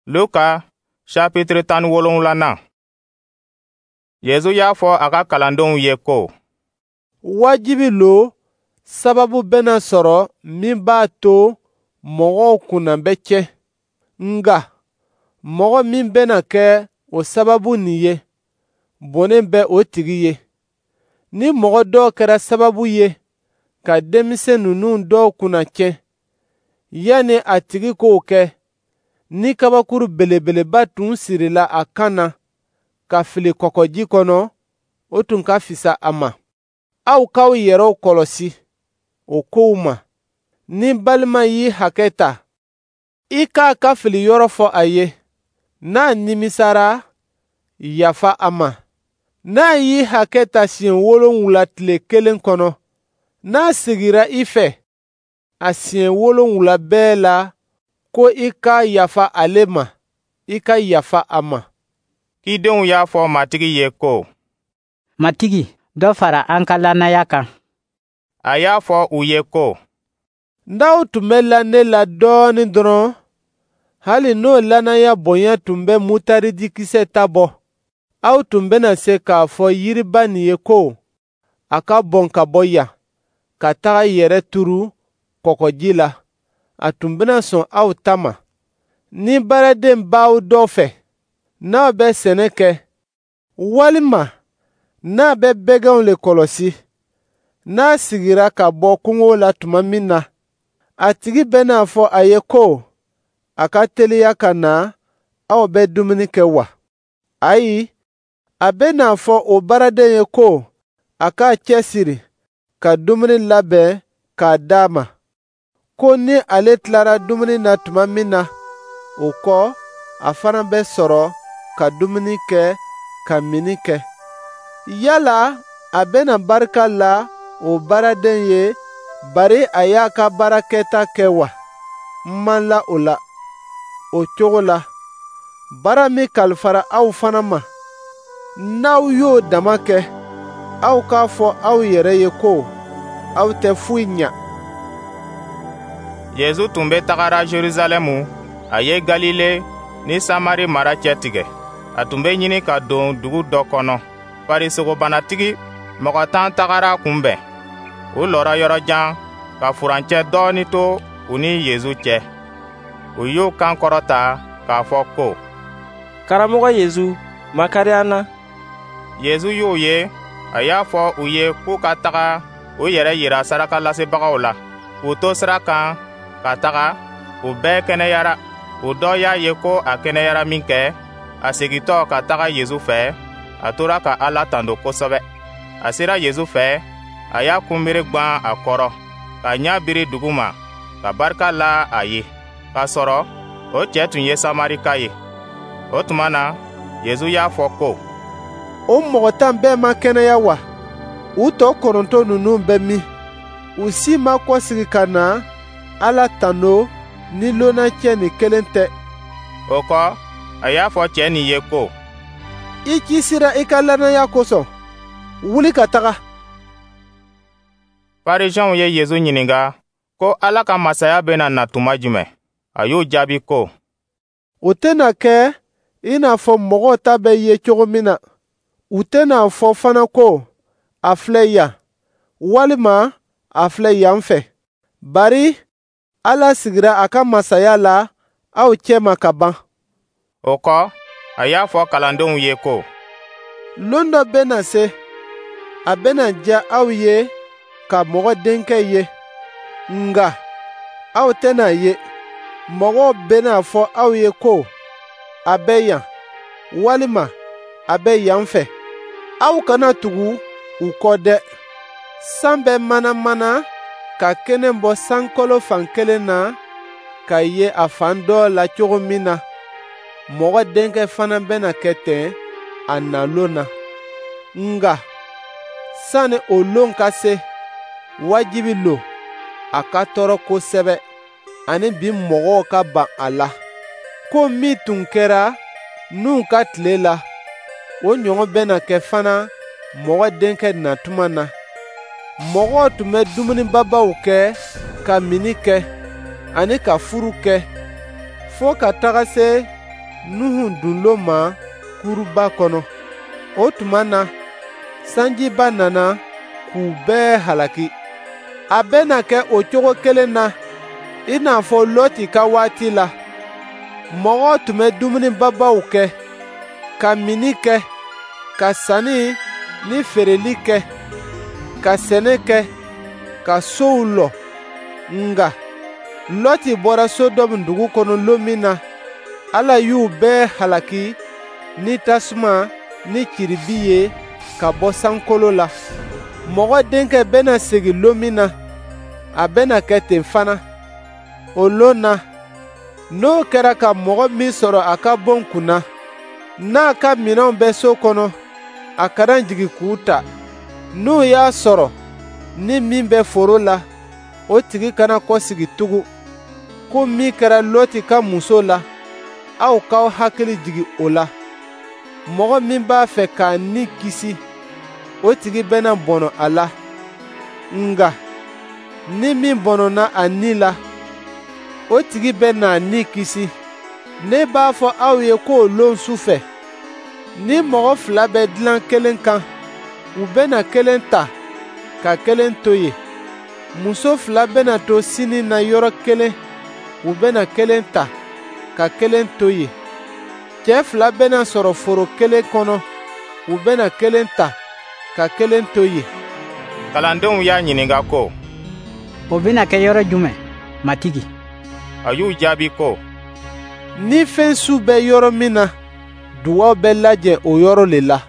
Luka chapitre 17. Yesu y'a fɔ a ka kalandenw ye ko: wajibi lo sababu bɛna sɔrɔ min b'a to mɔgɔw kunna bɛ cɛ. Nga mɔgɔ min bɛna kɛ o sababu nin ye, bɔnnen bɛ o tigi ye. Ni mɔgɔ dɔw kɛra sababu ye ka denmisɛn ninnu dɔw kunna cɛ, yani a tigi k'o kɛ, ni kabakuru belebeleba tun sirila a kan na ka fili kɔkɔji kɔnɔ, o tun ka fisa a ma. Aw k'aw yɛrɛw kɔlɔsi o kow ma. Ni balima y'i hakɛ ta, i k'a ka fili yɔrɔ fɔ a ye. N'a nimisara, yafa a ma. N'a y'i hakɛ ta siɲɛ 7 tile kelen kɔnɔ, n'a sigira i fɛ a siɲɛ 7 bɛɛ la ko i ka yafa ale ma, i ka yafa a ma. Kidenw y'a fɔ matigi ye ko: matigi, dɔ fara an ka lannaya kan. A y'a fɔ u ye ko: n'aw tun bɛ la ne la dɔɔni dɔrɔn, hali n'o lannaya bonya tun bɛ mutaridikisɛ ta bɔ, aw tun bɛna se k'a fɔ yiriba nin ye ko a ka bɔn ka bɔ yan ka taga yɛrɛ turu kɔkɔji la, a tun bɛna sɔn aw ta ma. Ni baaraden b'aw dɔ fɛ, n'a bɛ sɛnɛ kɛ, walima n'a bɛ bɛgɛnw le kɔlɔsi, n'a sigira ka bɔ kungo la tuma min na, a tigi bɛna fɔ a ye ko a ka teliya ka na aw bɛ dumuni kɛ wa? Ayi, a bɛna fɔ o baaraden ye ko a k'a cɛsiri ka dumuni labɛn k'a d'a ma, ko ni ale tilara dumuni na tuma min na, o kɔ a fana bɛ sɔrɔ ka dumuni kɛ ka mini kɛ. Yala a bɛna barika la o baaraden ye bari a y'a ka baarakɛta kɛ wa? Man la o la. O cogo la, baara min kalifara aw fana ma, n'aw y'o dama kɛ, aw k'a fɔ aw yɛrɛ ye ko aw tɛ foyi ɲa. Yesu tun bɛ tagara Jerusalɛmu, a ye Galile ni Samari mara cɛ tigɛ. A tun bɛ ɲini ka don dugu dɔ kɔnɔ. Farisogobanatigi mɔgɔ 10 tagara kunbɛn. U lɔra yɔrɔjan ka furancɛ dɔɔni to u ni Yesu cɛ. U y'u kan kɔrɔta k'a fɔ ko: karamɔgɔ Yesu, makari an na. Yesu y'o ye, a y'a fɔ u ye k'u ka taga u yɛrɛ yira sarakalasebagaw la. U to sira kan ka taga, u bɛɛ kɛnɛyara. U dɔ y'a ye ko a kɛnɛyara min kɛ, a segitɔ ka taga Yesu fɛ, a tora ka Ala tando kosɛbɛ. A sera Yesu fɛ, a y'a kunbiri gwan a kɔrɔ, ka ɲa biri dugu ma, ka barika la a ye. K'a sɔrɔ o cɛ tun ye Samarika ye. O tuma na, Yesu y'a fɔ ko: o mɔgɔ 10 bɛɛ ma kɛnɛya wa? U tɔ 9 ninnu bɛ min? U si ma kɔsigi ka na Ala tando ni lonna cɛ ni kelen tɛ. O kɔ, a y'a fɔ cɛ nin ye ko: i kisira i ka lannaya kosɔn, wuli ka taga. Farisɛnw ye Yesu ɲininga ko Ala ka masaya bɛna na tuma jumɛn. A y'o jaabi ko: o tɛna kɛ i n'a fɔ mɔgɔw ta bɛ ye cogo min na. U tɛna fɔ fana ko a filɛ yan, walima a filɛ yan fɛ. Bari Ala sigira a ka masaya la aw cɛma ka ban. O kɔ, a y'a fɔ kalandenw ye ko: lon dɔ bɛna se, a bɛna diya aw ye ka mɔgɔ denkɛ ye, nga aw tɛna ye. Mɔgɔw bɛna fɔ aw ye ko a bɛ yan, walima a bɛ yan fɛ. Aw kana tugu u kɔ dɛ. San bɛ mana ka kɛnɛ bɔ sankolo fan kelen na ka ye a fan dɔ la cogo min na, mɔgɔ denkɛ fana bɛna kɛ ten a nalon na. Nga sanni o lon ka se, wajibi lo a ka tɔɔrɔ kosɛbɛ, ani bi mɔgɔw ka ban a la. Ko min tun kɛra Nuhu ka tile la, o ɲɔgɔn bɛna kɛ fana mɔgɔ denkɛ natuma na. Mɔgɔw tun bɛ dumunibabaw kɛ, ka mini kɛ, ani ka furu kɛ, fo ka taga se Nuhu dunlo ma kuruba kɔnɔ. O tuma na sanjiba nana k'u bɛɛ halaki. A bɛna kɛ o cogo kelen na i n'a fɔ Lɔti ka waati la. Mɔgɔw tun bɛ dumuni babaw kɛ, ka mini kɛ, ka sanni ni feereli kɛ, ka sɛnɛ kɛ, ka sow lɔ. Nga Lɔti bɔra Sodɔmu dugu kɔnɔ don min na, Ala y'u bɛɛ halaki ni tasuma ni ciribi ye ka bɔ sankolo la. Mɔgɔ denkɛ bɛna segin don min na, a bɛna kɛ ten fana. O lon na, n'o kɛra ka mɔgɔ min sɔrɔ a ka bon kunna, n'a ka minɛnw bɛ so kɔnɔ, a kana jigin k'u ta. N'u y'a sɔrɔ ni min bɛ foro la, o tigi kana kɔsigi tugun. Ko min kɛra Lɔti ka muso la, aw k'aw hakili jigi o la. Mɔgɔ min b'a fɛ k'a ni kisi, o tigi bɛna bɔnɔ a la. Nga ni min bɔnɔna a ni la, o tigi bɛna a ni kisi. Ne b'a fɔ aw ye k'o lon su fɛ, ni mɔgɔ fila bɛ dilan kelen kan, u bɛna kelen ta ka kelen to ye. Muso fila bɛna to sini na yɔrɔ kelen, u bɛna kelen ta ka kelen to ye. Cɛ fila bɛna sɔrɔ foro kelen kɔnɔ, u bɛna kelen ta ka kelen to ye. Kalandenw y'a ɲininka ko, o bɛna kɛ yɔrɔ jumɛn, matigi? A y'u jaabi ko, ni fɛn su bɛ yɔrɔ min na, dugaw bɛ lajɛ o yɔrɔ le la.